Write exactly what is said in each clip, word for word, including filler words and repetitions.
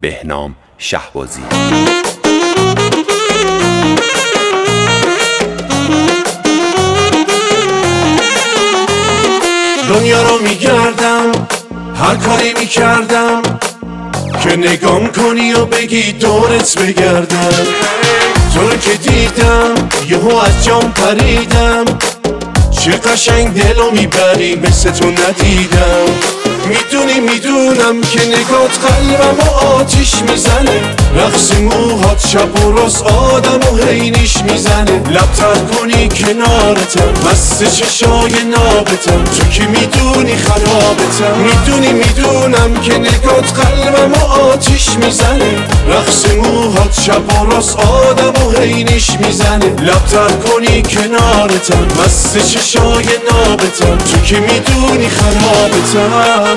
بهنام شهبازی. دنیا رو میگردم، هر کاری میکردم که نگام کنی و بگی دورت بگردم. تو رو که دیدم یهو از جام پریدم، چه قشنگ دلو میبری مثل تو ندیدم. میدونی میدونم که نگات قلبم و آتیش میزنه، رقص موهات شب و راست آدم و حینیش میزنه. لبتر کنی کنارتم، مست چشای نابتم، تو که میدونی خرابتم. میدونی میدونم که نگات قلبم و آتیش میزنه، رقص موهات شب و راست آدم و حینیش میزنه. لبتر کنی کنارتم، مست چشای نابتم، تو که میدونی خرابتم.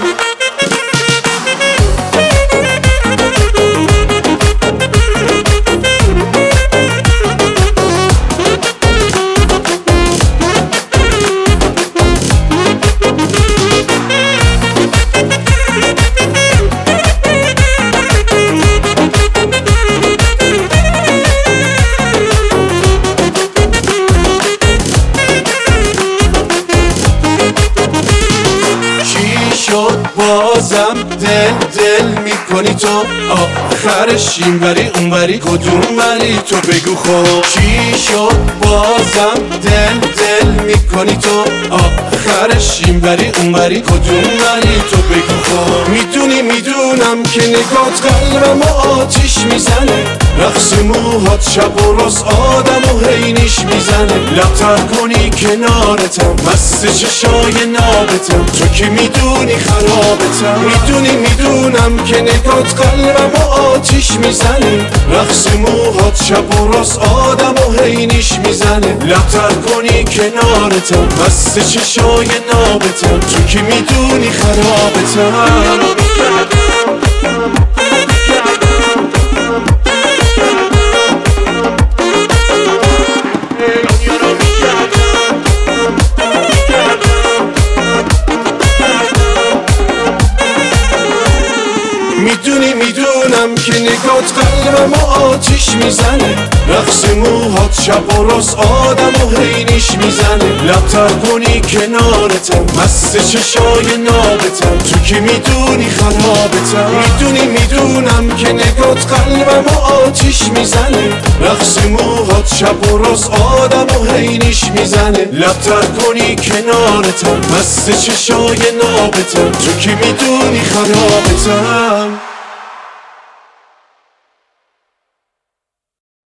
بازم دل دل میکنی تو، آخرش این وری اون وری کدوم وری تو بگو خب. چی شد بازم دل دل میکنی تو، آخرش این وری اون وری کدوم وری تو بگو خب. میدونی میدونم که نگات قلبم و آتیش میزنه، رقص موهات شب و راست آدم و حینیش میزنه. لبتر کنی کنارتم، مست چشای نابتم، تو که میدونی خرابتم. میدونی میدونم که نگات قلبم و آتیش میزنه، رقص موهات شب و راست آدم و حینیش میزنه. لبتر کنی کنارتم، مست چشای نابتم، تو که میدونی خرابتم. میدونی میدونم که نگات قلبم و آتیش میزنه، رقص موهات شب و راست آدم و حینیش میزنه. لبتر کنی کنارتم، مست چشای نابتم، تو که میدونی خرابتم. میدونی میدونم که نگات قلبم و آتیش میزنه، رقص موهات شب و راست آدم و حینیش میزنه. لبتر کنی کنارتم، مست چشای نابتم، تو که میدونی خرابتم.